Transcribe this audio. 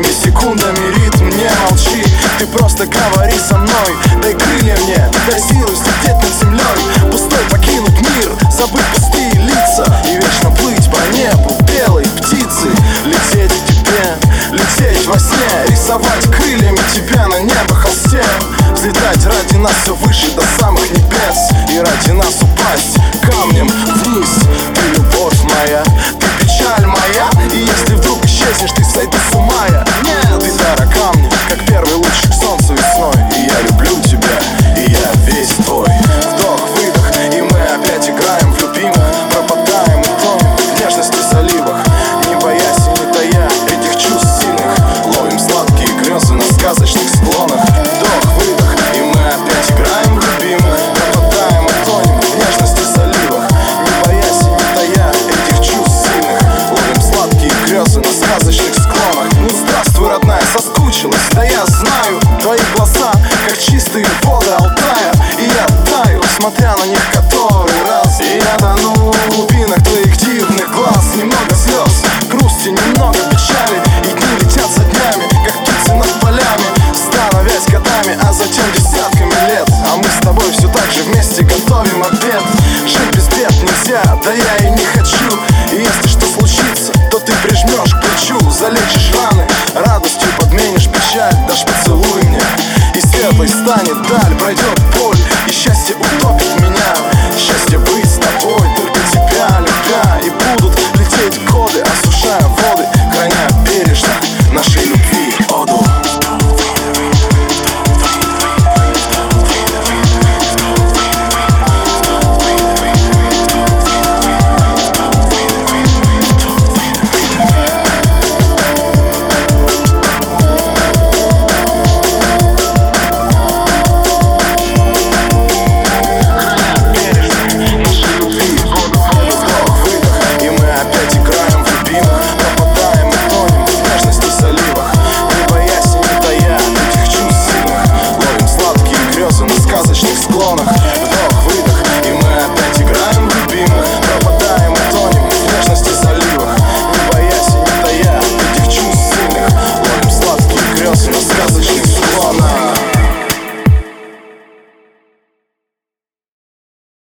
крыльями, секундами ритм, не молчи. Ты просто говори со мной, дай крылья мне, дай силы взлететь над землей. Пустой покинуть мир, забыть пустые лица и вечно плыть по небу белой птицы. Лететь к тебе, лететь во сне, рисовать крыльями тебя на небо холсте. Взлетать ради нас все выше до самых небес и ради нас упасть камнем вниз. Ты любовь моя, ты печаль моя, и если вдруг исчезнешь, ты сойду с ума я. Нет, ты дара камня, как первый лучик солнца весной. И я люблю тебя, и я весь твой. Вдох, выдох, и мы опять играем в любимых. Пропадаем и тонем в нежности заливах, не боясь и не тая этих чувств сильных. Ловим сладкие грезы на сказочных склонах. Вдох, выдох, и мы опять играем в любимых. Пропадаем и тонем в нежности заливах, не боясь и не тая этих чувств сильных. Ловим сладкие грезы на сказочных склонах. Ну здравствуй, родная, соскучилась, да я знаю. Твои глаза, как чистые воды Алтая, и я таю, смотря на них который раз. И я тону в глубинах твоих дивных глаз. Немного слез, грусти, немного печали, и дни летят за днями, как птицы над полями, становясь годами, а затем десятками лет. А мы с тобой все так же вместе готовим обед. Жить без бед нельзя, да я и не хочу. И если что случится, то ты прижмешь к плечу, залечишь раны, радостью подменишь печаль. Дашь поцелуй мне, и светлой станет даль, пройдет